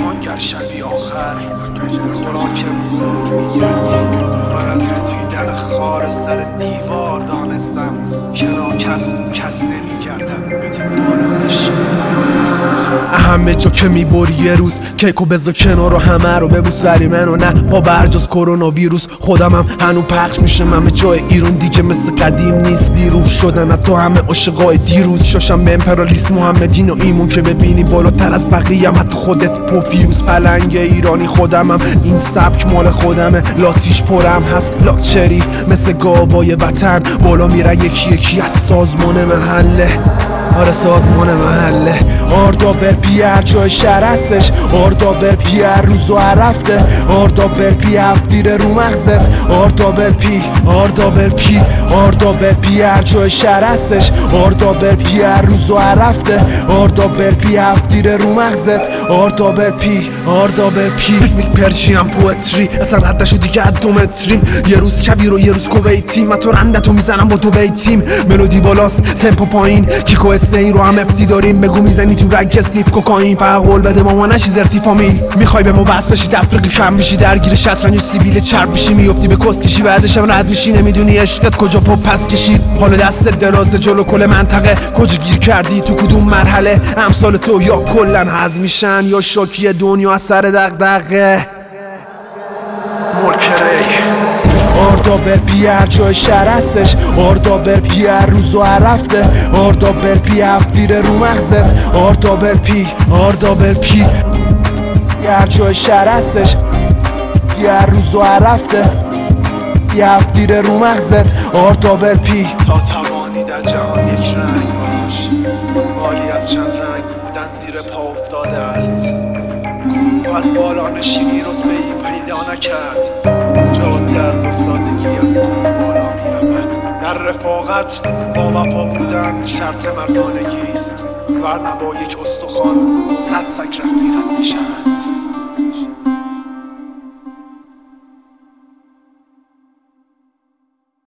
درمانگر شبی آخر خوراک مور میگردی. من از رویدن خار سر دیوار دانستم کنار کس نمیگردم بدین بالا نشینه. همه جا که میبری یه روز کیکو بذار کنار و همه رو ببوس، ولی منو نه پا برجاز کرونا ویروس. خودمم هنو پخش میشه همه جای ایران دیگه مثل قدیم نیست. بیروح شدن تو همه عاشقای دیروز. شاشم به امپرالیسم محمدین و ایمون که ببینی بالاتر از بقیه حتی خودت پوفیوز. پلنگ ایرانی خودمم این سبک مال خودمه. لاتیش پرم هست لاکچری مثل گاوای وطن بالا میرن یکی یکی از سازمان محله. آره سازمان محله. آردابر پیر جای شهر هستش. آردابر پیر روزو عرفته. آردابر پی هفتیر رو مغزت. آردابر پیر جای شهر هستش. آردابر پیر روزو عرفته. آردابر پی هفتیر رو مغزت. آردابر پی میک پرشیم پوتری اصلا ردشو دیگه از 2 متریم. یه روز کبیر و یه روز کویتیم. من تو رندتو میزنم با 2 بیتیم. ملودی بالاست تمپو پایین کیکو اسنی رو هم افتی داریم. بگو میزنی تو رگ اسنیف کوکائین. فقط قول بده با ما نشی زرتی فامیل. میخوای به ما وصل بشی تفریقی کم میشی درگیر شطرنج و سیبیل چرب میشی. میافتی به کست کشی بعدش هم رد میشی. نمیدونی عشقت کجا پا پس کشید. حالا دست دراز جلو کل منطقه. کجا گیر کردی تو کدوم مرحله. امثال تو یا کلن هضم میشن یا شوکی دنیا از سر دغدغه. آردابر پیر جای شهر هستش. آردابر پیر روزو عرفته. آردابر پی هفتیر رو مغزت. آردابر پی پیر جای شهر هستش. پیر روزو عرفته. پی هفتیر رو مغزت. آردابر پی تا توانی در جهان یک رنگ باش. بالی از چند رنگ بودن زیر پا افتاده است. کوه از بالا نشینی رتبه‌ای پیدا نکرد. جاده از افتادگی از کوه بالا می رود. در رفاقت با وفا بودن شرط مردانگی است، ورنه با یک استخوان 100 سگ رفیقت می شود.